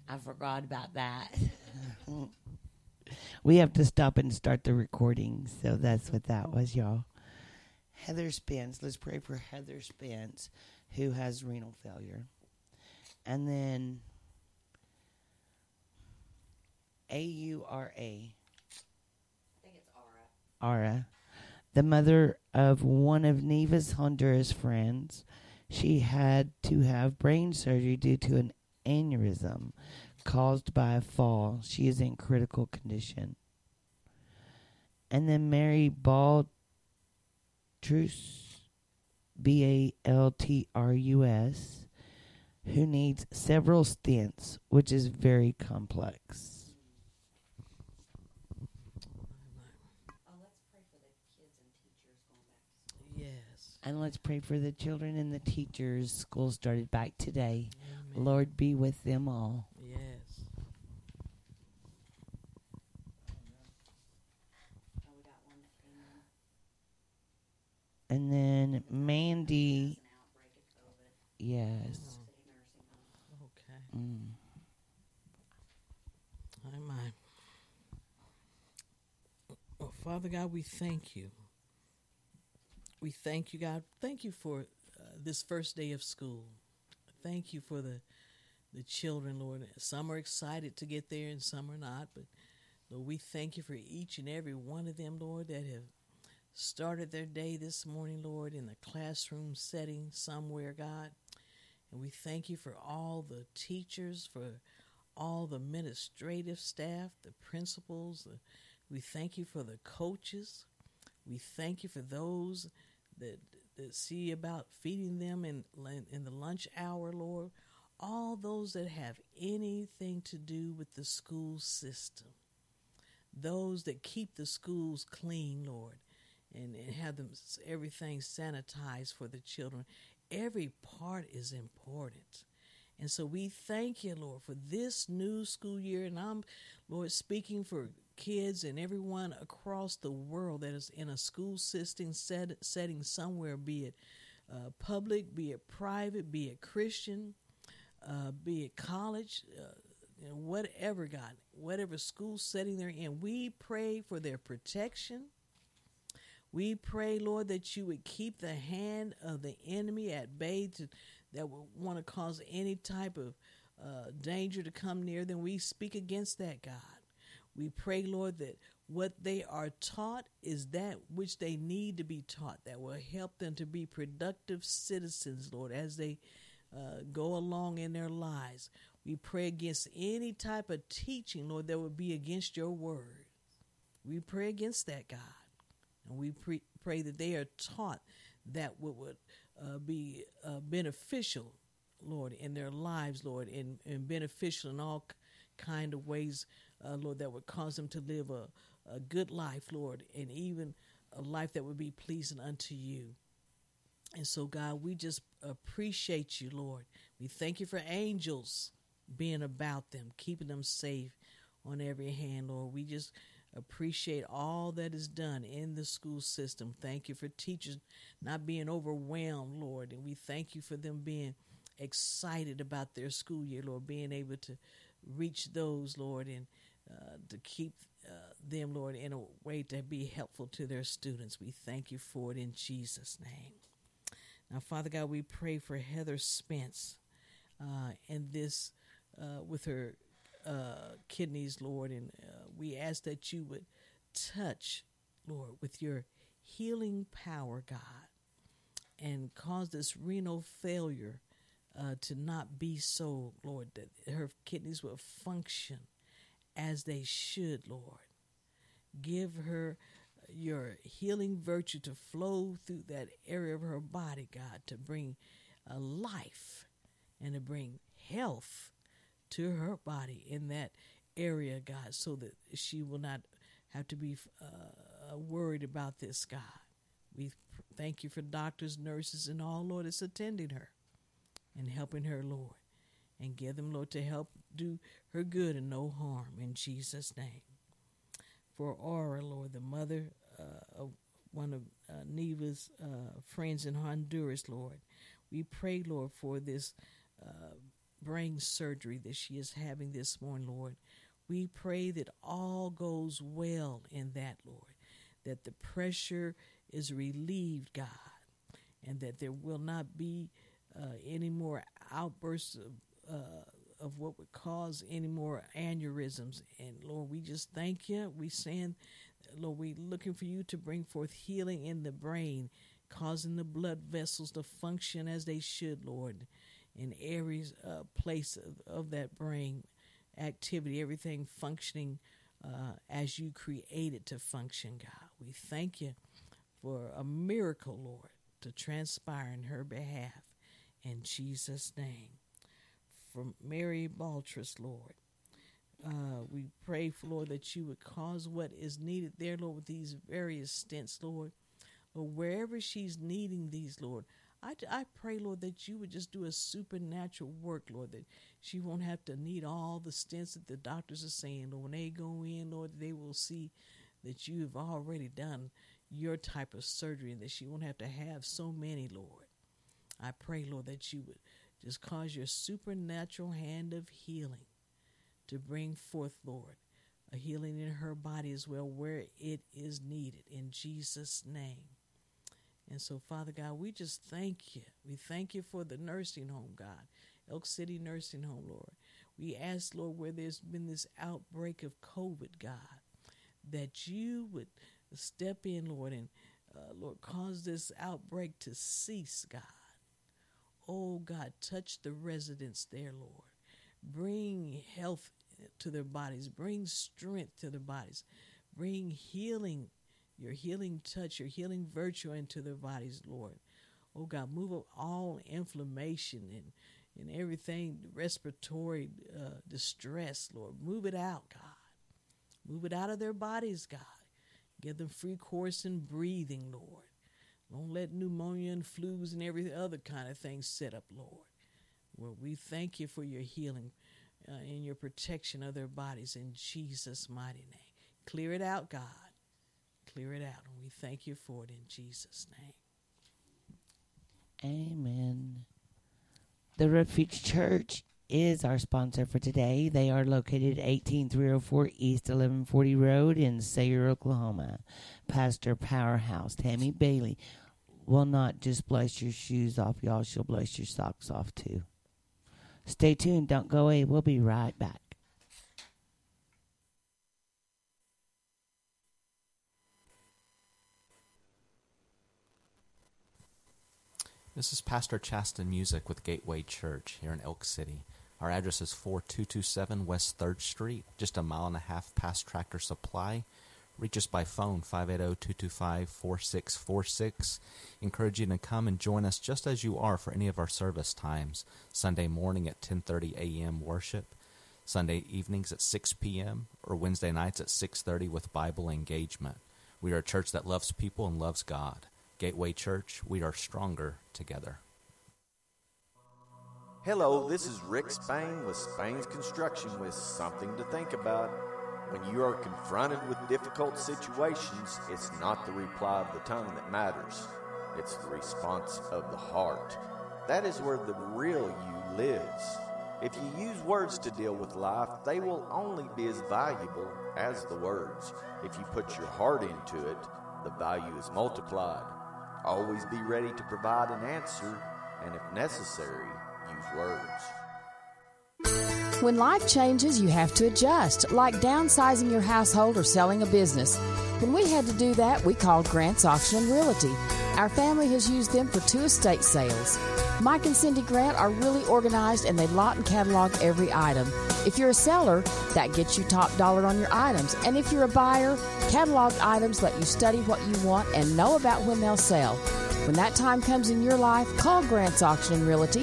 I forgot about that. We have to stop and start the recording, so that's what that was, y'all. Heather Spence. Let's pray for Heather Spence, who has renal failure. And then Aura. I think it's Aura, the mother of one of Neva's Honduras friends. She had to have brain surgery due to an aneurysm caused by a fall. She is in critical condition. And then Mary Baltrus, Baltrus, who needs several stents, which is very complex. Yes. And let's pray for the children and the teachers. School started back today. Amen. Lord, be with them all. Yes. And then Mandy. Yes. Okay. Mm. My. Oh, Father God, we thank you. We thank you, God. Thank you for this first day of school. Thank you for the children, Lord. Some are excited to get there and some are not. But, Lord, we thank you for each and every one of them, Lord, that have started their day this morning, Lord, in a classroom setting somewhere, God. And we thank you for all the teachers, for all the administrative staff, the principals. We thank you for the coaches. We thank you for those that see about feeding them in the lunch hour, Lord. All those that have anything to do with the school system. Those that keep the schools clean, Lord, and have them everything sanitized for the children. Every part is important. And so we thank you, Lord, for this new school year. And I'm, Lord, speaking for kids and everyone across the world that is in a school system setting somewhere, be it public, be it private, be it Christian, be it college, whatever, God, whatever school setting they're in. We pray for their protection. We pray, Lord, that you would keep the hand of the enemy at bay that would want to cause any type of danger to come near them. We speak against that, God. We pray, Lord, that what they are taught is that which they need to be taught, that will help them to be productive citizens, Lord, as they go along in their lives. We pray against any type of teaching, Lord, that would be against your word. We pray against that, God. And we pray that they are taught that what would be beneficial, Lord, in their lives, Lord, and beneficial in all kind of ways, Lord, that would cause them to live a good life, Lord, and even a life that would be pleasing unto you. And so, God, we just appreciate you, Lord. We thank you for angels being about them, keeping them safe on every hand, Lord. We just appreciate all that is done in the school system. Thank you for teachers not being overwhelmed, Lord. And we thank you for them being excited about their school year, Lord, being able to reach those, Lord, and to keep them, Lord, in a way to be helpful to their students. We thank you for it in Jesus' name. Now, Father God, we pray for Heather Spence and this with her kidneys, Lord, and we ask that you would touch, Lord, with your healing power, God, and cause this renal failure to not be so, Lord, that her kidneys will function as they should, Lord. Give her your healing virtue to flow through that area of her body, God, to bring life and to bring health to her body in that area, God, so that she will not have to be worried about this, God. We thank you for doctors, nurses, and all, Lord, that's attending her and helping her, Lord, and give them, Lord, to help do her good and no harm in Jesus' name. For Aura, Lord, the mother of one of Neva's friends in Honduras, Lord, we pray, Lord, for this brain surgery that she is having this morning, Lord. We pray that all goes well in that, Lord, that the pressure is relieved, God, and that there will not be any more outbursts of what would cause any more aneurysms. And Lord, we just thank you. We saying, Lord, we looking for you to bring forth healing in the brain, causing the blood vessels to function as they should, Lord, in every place of that brain activity, everything functioning as you created to function, God. We thank you for a miracle, Lord, to transpire in her behalf. In Jesus' name. For Mary Baltras, Lord, we pray, for Lord, that you would cause what is needed there, Lord, with these various stents, Lord. Lord, wherever she's needing these, Lord, I pray, Lord, that you would just do a supernatural work, Lord, that she won't have to need all the stents that the doctors are saying. Lord, when they go in, Lord, they will see that you have already done your type of surgery and that she won't have to have so many, Lord. I pray, Lord, that you would just cause your supernatural hand of healing to bring forth, Lord, a healing in her body as well where it is needed, in Jesus' name. And so, Father God, we just thank you. We thank you for the nursing home, God, Elk City Nursing Home, Lord. We ask, Lord, where there's been this outbreak of COVID, God, that you would step in, Lord, and, Lord, cause this outbreak to cease, God. Oh, God, touch the residents there, Lord. Bring health to their bodies. Bring strength to their bodies. Bring healing, your healing touch, your healing virtue into their bodies, Lord. Oh, God, move up all inflammation and everything, respiratory distress, Lord. Move it out, God. Move it out of their bodies, God. Give them free course in breathing, Lord. Don't let pneumonia and flus and every other kind of thing set up, Lord. Well, we thank you for your healing and your protection of their bodies in Jesus' mighty name. Clear it out, God. Clear it out. And we thank you for it in Jesus' name. Amen. The Refuge Church is our sponsor for today. They are located at 18304 East 1140 Road in Sayre, Oklahoma. Pastor Powerhouse Tammy Bailey will not just bless your shoes off, y'all. She'll bless your socks off, too. Stay tuned. Don't go away. We'll be right back. This is Pastor Chasten Music with Gateway Church here in Elk City. Our address is 4227 West 3rd Street, just a mile and a half past Tractor Supply. Reach us by phone, 580-225-4646. Encourage you to come and join us just as you are for any of our service times. Sunday morning at 10:30 a.m. worship, Sunday evenings at 6 p.m., or Wednesday nights at 6:30 with Bible engagement. We are a church that loves people and loves God. Gateway Church, we are stronger together. Hello, this is Rick Spain with Spain's Construction with something to think about. When you are confronted with difficult situations, it's not the reply of the tongue that matters. It's the response of the heart. That is where the real you lives. If you use words to deal with life, they will only be as valuable as the words. If you put your heart into it, the value is multiplied. Always be ready to provide an answer, and if necessary, use words. When life changes, you have to adjust, like downsizing your household or selling a business. When we had to do that, we called Grant's Auction and Realty. Our family has used them for 2 estate sales. Mike and Cindy Grant are really organized, and they lot and catalog every item. If you're a seller, that gets you top dollar on your items. And if you're a buyer, cataloged items let you study what you want and know about when they'll sell. When that time comes in your life, call Grant's Auction and Realty,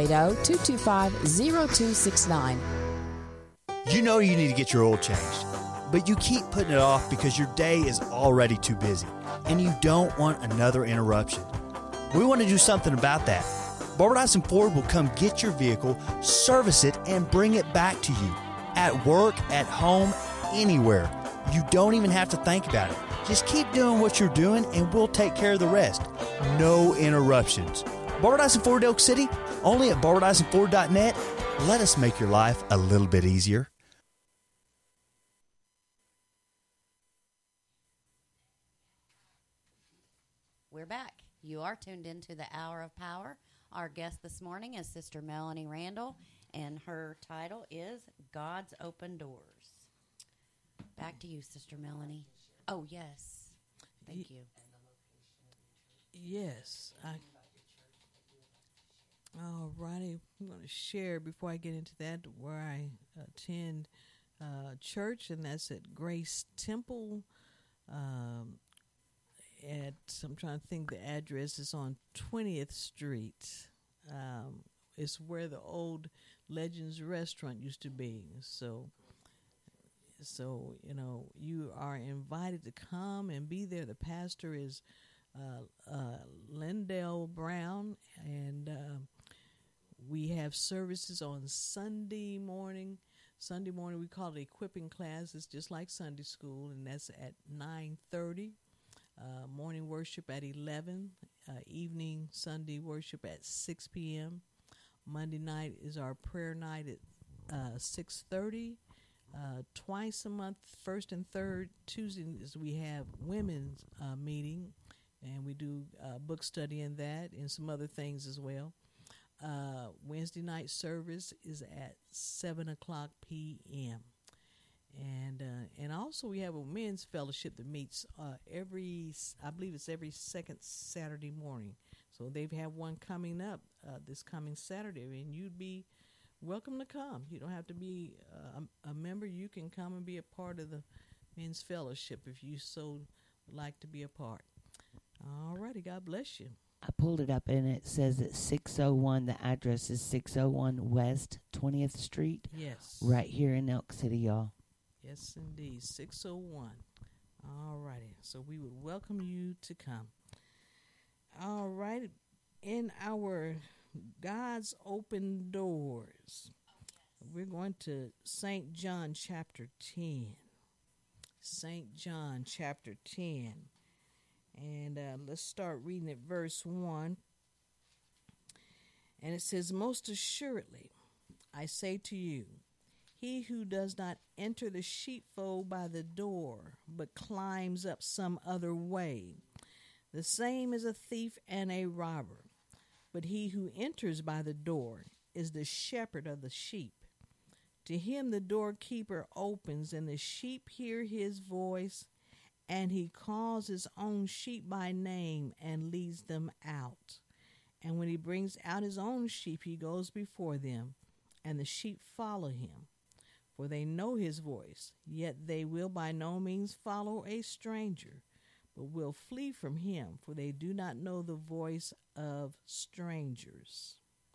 580-225-0269. You know you need to get your oil changed, but you keep putting it off because your day is already too busy, and you don't want another interruption. We want to do something about that. Barbara Dyson Ford will come get your vehicle, service it, and bring it back to you. At work, at home, anywhere. You don't even have to think about it. Just keep doing what you're doing, and we'll take care of the rest. No interruptions. Barbara Dyson Ford, Elk City, only at barbadysonford.net. Let us make your life a little bit easier. We're back. You are tuned into the Hour of Power. Our guest this morning is Sister Melanie Randall, and her title is God's Open Doors. Back to you, Sister Melanie. Oh, yes. Thank you. Yes. All righty. I'm going to share before I get into that where I attend church, and that's at Grace Temple. I'm trying to think the address is on 20th Street. It's where the old Legends restaurant used to be. So you are invited to come and be there. The pastor is Lindell Brown, and we have services on Sunday morning. Sunday morning we call it equipping class. It's just like Sunday school, and that's at 9:30. Morning worship at 11. Evening Sunday worship at 6 p.m. Monday night is our prayer night at 6:30. Twice a month, first and third Tuesdays, we have women's meeting, and we do book study in that and some other things as well. Wednesday night service is at 7:00 p.m. And also we have a men's fellowship that meets every second Saturday morning. So they've had one coming up this coming Saturday, and you'd be welcome to come. You don't have to be a member. You can come and be a part of the men's fellowship if you so would like to be a part. All righty. God bless you. I pulled it up, and it says it's 601. The address is 601 West 20th Street. Yes. Right here in Elk City, y'all. Yes, indeed. 601. All righty. So we would welcome you to come. All right. In our God's Open Doors, we're going to St. John chapter 10. St. John chapter 10. And let's start reading at verse 1. And it says, "Most assuredly, I say to you, he who does not enter the sheepfold by the door, but climbs up some other way, the same is a thief and a robber. But he who enters by the door is the shepherd of the sheep. To him the doorkeeper opens, and the sheep hear his voice, and he calls his own sheep by name and leads them out. And when he brings out his own sheep, he goes before them, and the sheep follow him. For they know his voice, yet they will by no means follow a stranger, but will flee from him, for they do not know the voice of strangers."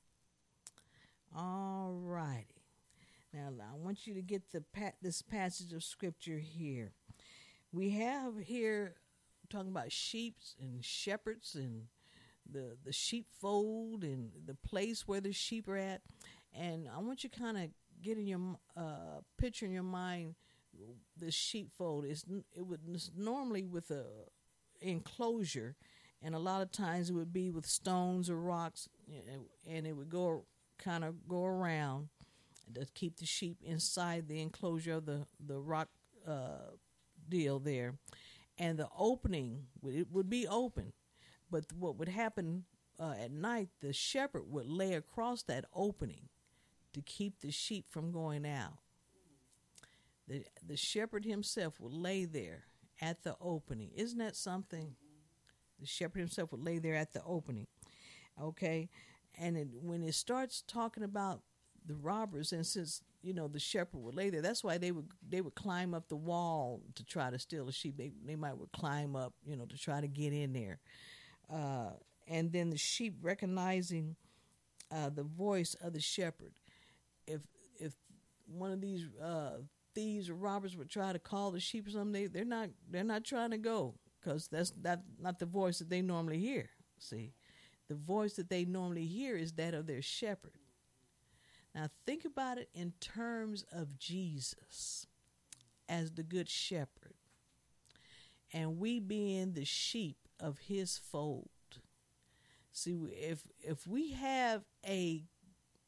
All righty. Now, I want you to get this passage of Scripture here. We have here talking about sheep and shepherds and the sheepfold and the place where the sheep are at. And I want you to kind of get in your picture in your mind the sheepfold. It's normally with a enclosure, and a lot of times it would be with stones or rocks, and it would go around to keep the sheep inside the enclosure of the rock deal there. And the opening, it would be open, but what would happen at night, the shepherd would lay across that opening to keep the sheep from going out. The shepherd himself would lay there at the opening. Isn't that something? The shepherd himself would lay there at the opening. Okay? And when it starts talking about the robbers, and since, the shepherd would lay there, that's why they would climb up the wall to try to steal the sheep. They might would climb up, to try to get in there. And then the sheep recognizing the voice of the shepherd. If one of these thieves or robbers would try to call the sheep or something, they're not trying to go, because that's not the voice that they normally hear. See, the voice that they normally hear is that of their shepherd. Now think about it in terms of Jesus as the good shepherd, and we being the sheep of his fold. See, if we have a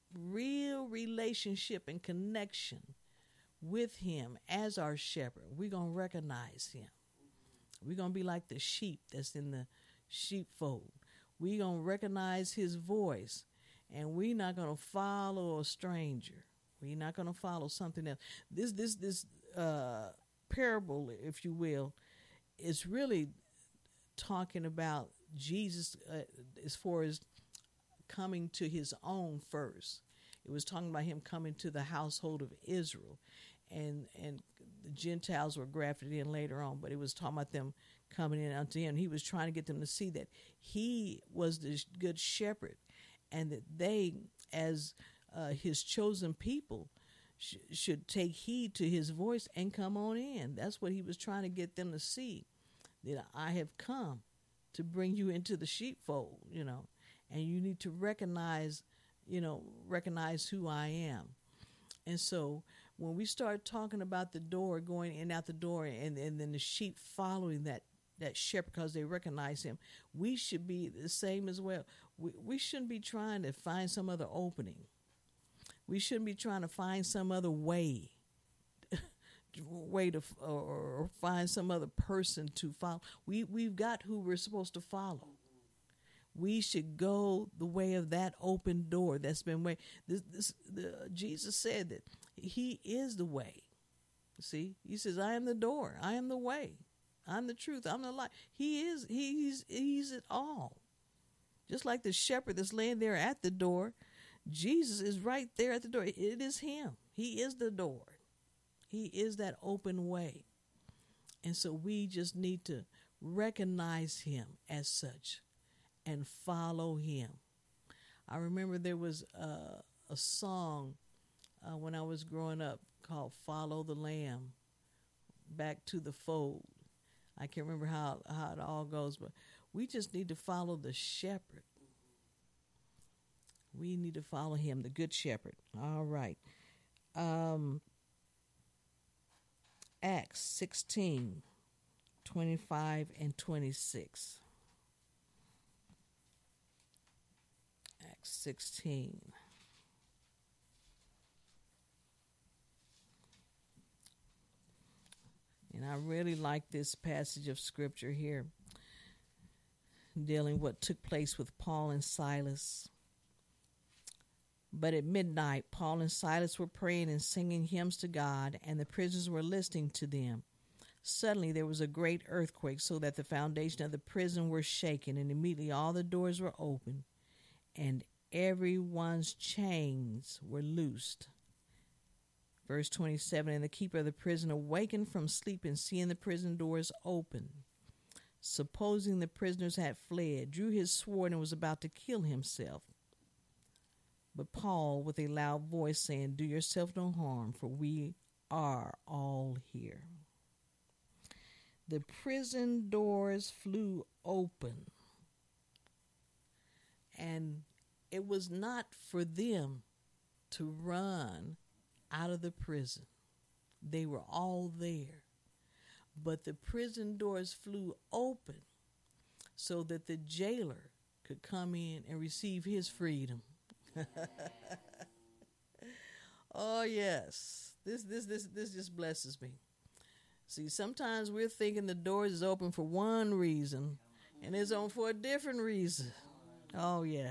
real relationship and connection with him as our shepherd, we're going to recognize him. We're going to be like the sheep that's in the sheepfold. We're going to recognize his voice, and we're not going to follow a stranger. We're not going to follow something else. This parable, if you will, is really talking about Jesus as far as coming to his own first. It was talking about him coming to the household of Israel, and the Gentiles were grafted in later on, but it was talking about them coming in unto him. He was trying to get them to see that he was the good shepherd, and that they, as his chosen people, should take heed to his voice and come on in. That's what he was trying to get them to see, that I have come to bring you into the sheepfold, and you need to recognize who I am. And so when we start talking about the door, going in and out the door, and then the sheep following that shepherd because they recognize him, we should be the same as well. We shouldn't be trying to find some other opening. We shouldn't be trying to find some other way to or find some other person to follow. We've got who we're supposed to follow. We should go the way of that open door that's been way. Jesus said that he is the way. See, he says, I am the door. I am the way. I'm the truth. I'm the life. He's it all. Just like the shepherd that's laying there at the door, Jesus is right there at the door. It is him. He is the door. He is that open way. And so we just need to recognize him as such and follow him. I remember there was a song when I was growing up called Follow the Lamb, Back to the Fold. I can't remember how it all goes, but we just need to follow the shepherd. We need to follow him, the good shepherd. All right. Acts 16, 25 and 26. Acts 16. And I really like this passage of scripture here, dealing what took place with Paul and Silas. But at midnight, Paul and Silas were praying and singing hymns to God, and the prisoners were listening to them. Suddenly there was a great earthquake, so that the foundation of the prison were shaken, and immediately all the doors were opened, and everyone's chains were loosed. Verse 27, and the keeper of the prison awakened from sleep, and seeing the prison doors open, supposing the prisoners had fled, drew his sword and was about to kill himself. But Paul, with a loud voice, saying, do yourself no harm, for we are all here. The prison doors flew open, and it was not for them to run out of the prison. They were all there. But the prison doors flew open so that the jailer could come in and receive his freedom. Oh yes, this just blesses me. See, sometimes we're thinking the doors is open for one reason, and it's on for a different reason. Oh yeah,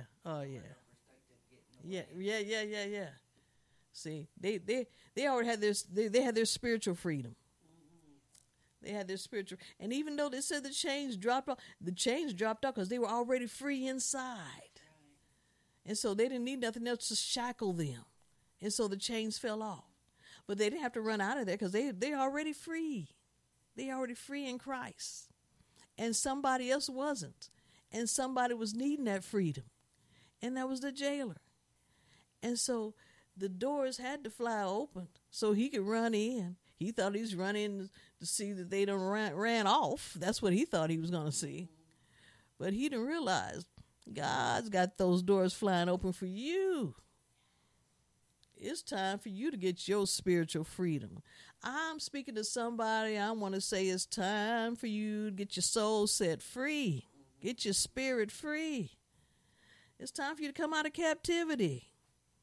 yeah. See, they already had they had their spiritual freedom. They had their spiritual, and even though they said the chains dropped off because they were already free inside. And so they didn't need nothing else to shackle them. And so the chains fell off. But they didn't have to run out of there because they're already free. They're already free in Christ. And somebody else wasn't. And somebody was needing that freedom. And that was the jailer. And so the doors had to fly open so he could run in. He thought he was running to see that they done ran off. That's what he thought he was going to see. But he didn't realize God's got those doors flying open for you. It's time for you to get your spiritual freedom. I'm speaking to somebody. I want to say it's time for you to get your soul set free. Get your spirit free. It's time for you to come out of captivity.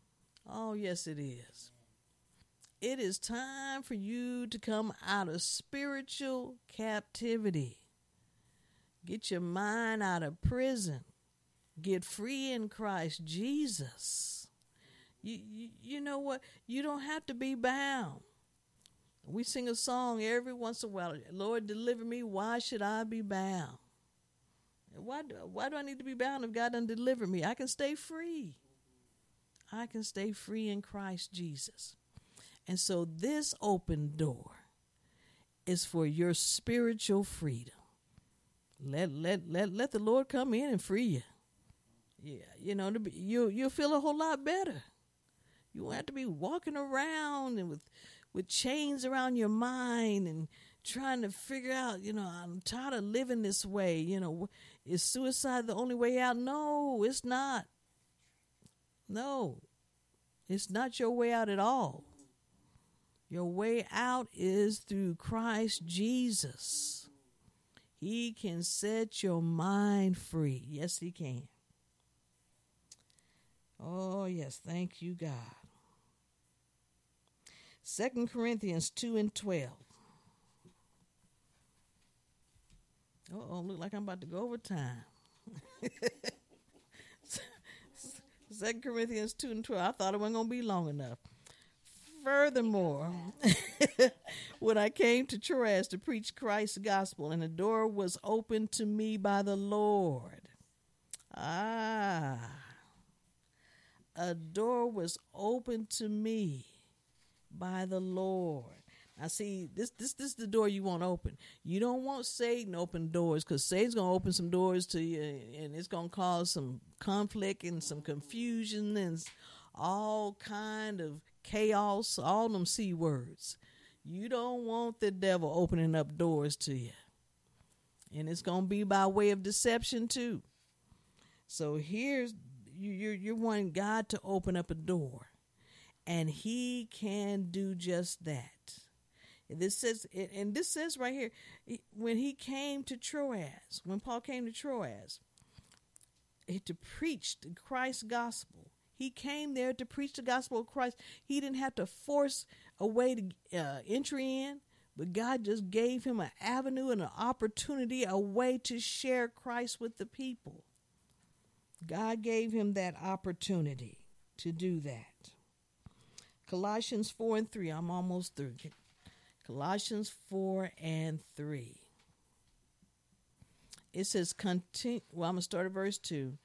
Oh, yes, it is. It is time for you to come out of spiritual captivity. Get your mind out of prison. Get free in Christ Jesus. You know what? You don't have to be bound. We sing a song every once in a while. Lord, deliver me. Why should I be bound? Why do I need to be bound if God done deliver me? I can stay free. I can stay free in Christ Jesus. And so this open door is for your spiritual freedom. Let the Lord come in and free you. Yeah, you know, you'll feel a whole lot better. You won't have to be walking around and with chains around your mind and trying to figure out, you know, I'm tired of living this way. You know, is suicide the only way out? No, it's not. No, it's not your way out at all. Your way out is through Christ Jesus. He can set your mind free. Yes, he can. Oh, yes. Thank you, God. 2 Corinthians 2:12. Uh-oh, look like I'm about to go over time. 2 Corinthians 2:12. I thought it wasn't going to be long enough. Furthermore, when I came to Troas to preach Christ's gospel, and the door was opened to me by the Lord. A door was opened to me by the Lord. Now, see, this is the door you want open. You don't want Satan to open doors, because Satan's going to open some doors to you, and it's going to cause some conflict and some confusion and all kind of chaos, all them C words. You don't want the devil opening up doors to you. And it's going to be by way of deception too. So here's, you're wanting God to open up a door. And he can do just that. This says right here, when he came to Troas, when Paul came to Troas to preach Christ's gospel, he came there to preach the gospel of Christ. He didn't have to force a way to entry in, but God just gave him an avenue and an opportunity, a way to share Christ with the people. God gave him that opportunity to do that. Colossians 4:3. I'm almost through. Colossians 4:3. It says, continue. Well, I'm going to start at verse 2.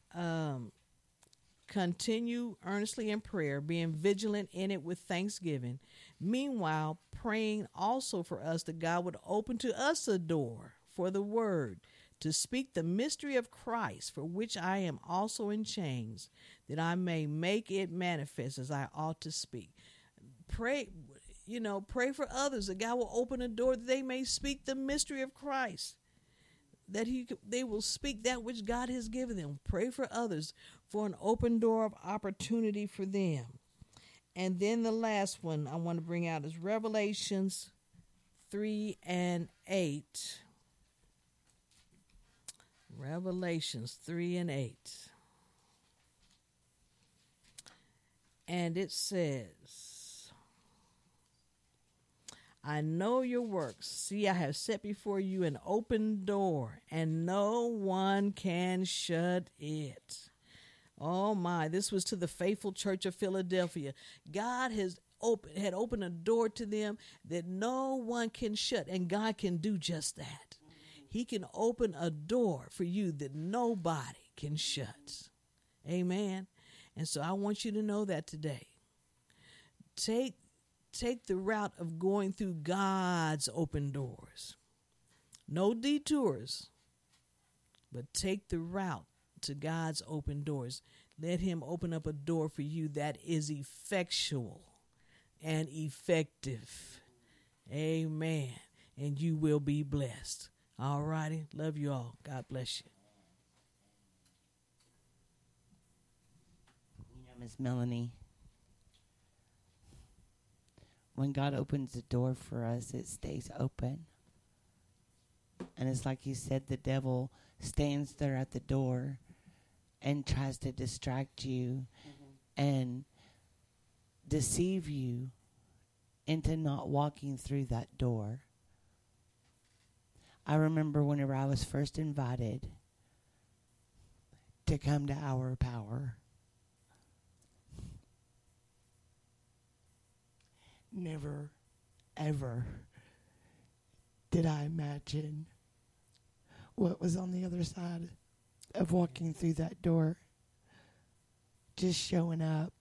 Continue earnestly in prayer, being vigilant in it with thanksgiving. Meanwhile, praying also for us that God would open to us a door for the word to speak the mystery of Christ, for which I am also in chains, that I may make it manifest as I ought to speak. Pray for others that God will open a door that they may speak the mystery of Christ, that they will speak that which God has given them. Pray for others for an open door of opportunity for them. And then the last one I want to bring out is Revelations 3:8. Revelations 3:8. And it says, I know your works. See, I have set before you an open door, and no one can shut it. Oh my, this was to the faithful church of Philadelphia. God had opened a door to them that no one can shut, and God can do just that. He can open a door for you that nobody can shut. Amen. And so I want you to know that today. Take the route of going through God's open doors. No detours, but take the route to God's open doors. Let him open up a door for you that is effectual and effective. Amen. And you will be blessed. All righty. Love you all. God bless you. You know, Miss Melanie, when God opens the door for us, it stays open. And it's like you said, the devil stands there at the door and tries to distract you. Mm-hmm. And deceive you into not walking through that door. I remember whenever I was first invited to come to Hour of Power, never, ever did I imagine what was on the other side of walking through that door. Just showing up.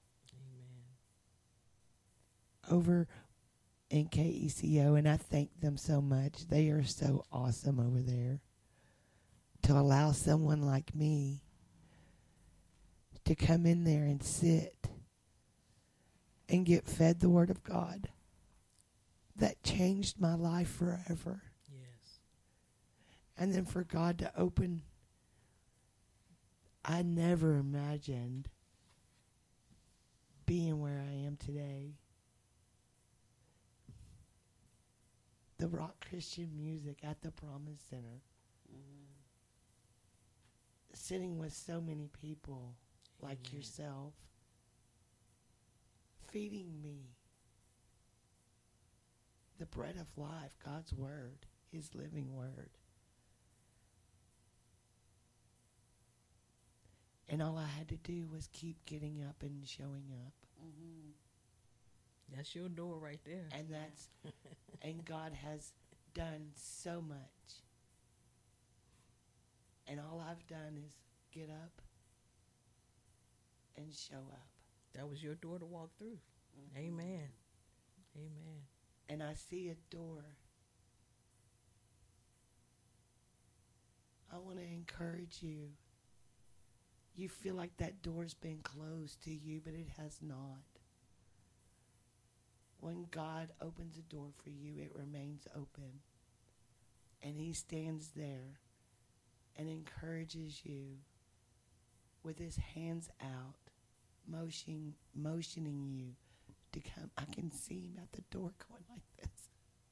Amen. Over in KECO, and I thank them so much. They are so awesome over there. To allow someone like me to come in there and sit and get fed the Word of God that changed my life forever. Yes. And then for God to open, I never imagined being where I am today. The rock Christian music at the Promise Center. Mm-hmm. Sitting with so many people like yourself. Feeding me the bread of life, God's Word, His living Word. And all I had to do was keep getting up and showing up. Mm-hmm. That's your door right there. And that's, and God has done so much. And all I've done is get up and show up. That was your door to walk through. Mm-hmm. Amen. Amen. And I see a door. I want to encourage you. You feel like that door's been closed to you, but it has not. When God opens a door for you, it remains open. And He stands there and encourages you with His hands out, motioning you to come. I can see Him at the door going like this.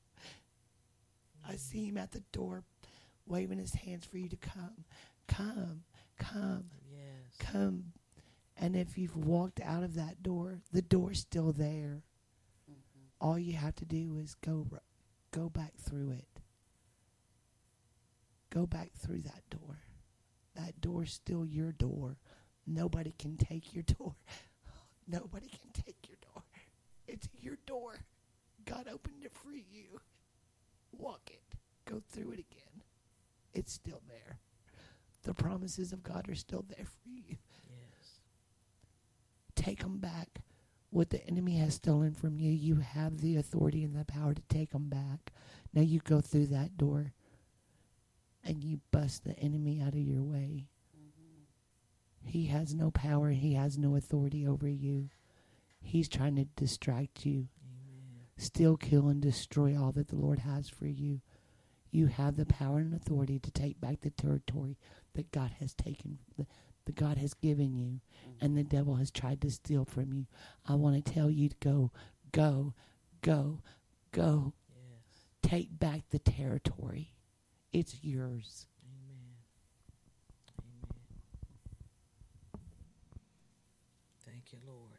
I see Him at the door waving His hands for you to come. Come, come, yes. Come. And if you've walked out of that door, the door's still there. Mm-hmm. All you have to do is go back through it. Go back through that door. That door's still your door. Nobody can take your door. Nobody can take your door. It's your door. God opened it for you. Walk it. Go through it again. It's still there. The promises of God are still there for you. Yes. Take them back. What the enemy has stolen from you, you have the authority and the power to take them back. Now you go through that door and you bust the enemy out of your way. Mm-hmm. He has no power. He has no authority over you. He's trying to distract you. Amen. Steal, kill, and destroy all that the Lord has for you. You have the power and authority to take back the territory that God has taken, that God has given you, and the devil has tried to steal from you. I want to tell you to go, go, go, go. Yes. Take back the territory. It's yours. Amen. Amen. Thank you, Lord.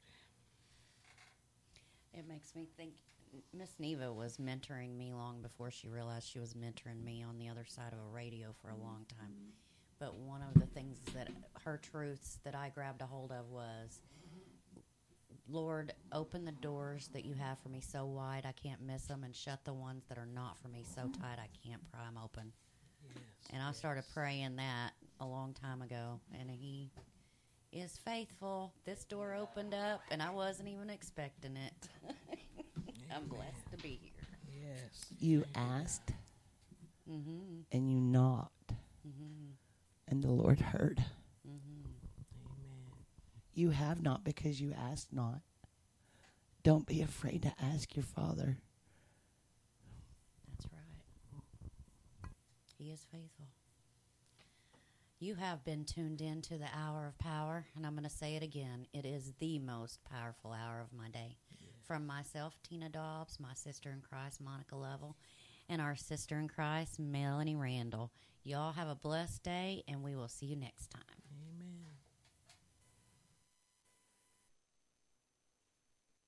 It makes me think Miss Neva was mentoring me long before she realized she was mentoring me on the other side of a radio for a long time. But one of the things that her truths that I grabbed a hold of was, Lord, open the doors that you have for me so wide I can't miss them, and shut the ones that are not for me so tight I can't pry them open. Yes, and I started praying that a long time ago, and He is faithful. This door opened up, and I wasn't even expecting it. I'm blessed to be here. Yes. You asked, Mm-hmm. and you knocked, Mm-hmm. and the Lord heard. Mm-hmm. Amen. You have not because you asked not. Don't be afraid to ask your Father. That's right. He is faithful. You have been tuned in to the Hour of Power, and I'm going to say it again. It is the most powerful hour of my day. Yeah. From myself, Tina Dobbs, my sister in Christ, Monica Lovell, and our sister in Christ, Melanie Randall. Y'all have a blessed day, and we will see you next time.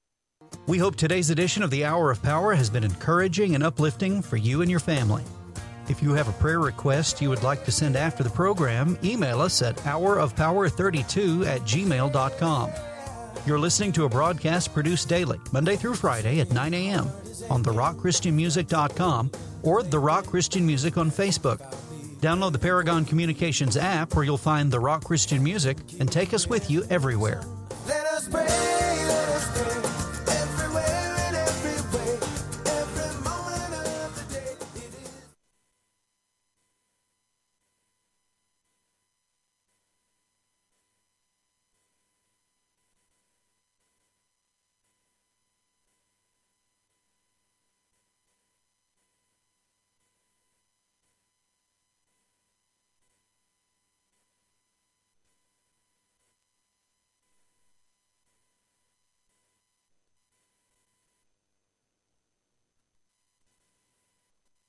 We hope today's edition of the Hour of Power has been encouraging and uplifting for you and your family. If you have a prayer request you would like to send after the program, email us at hourofpower32@gmail.com. You're listening to a broadcast produced daily, Monday through Friday at 9 a.m. on therockchristianmusic.com or The Rock Christian Music on Facebook. Download the Paragon Communications app where you'll find The Rock Christian Music and take us with you everywhere. Let us pray.